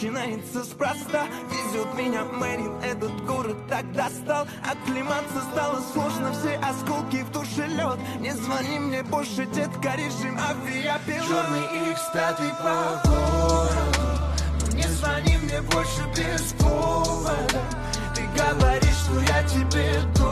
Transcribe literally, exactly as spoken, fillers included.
начинается спроста. Везет меня Мэрин, этот город так достал. Оклематься стало сложно, все осколки в душе лед. Не звони мне больше, детка, режим авиапилот. Черный икс пятый по городу, не звони мне больше без повода. Ты говоришь, что я тебе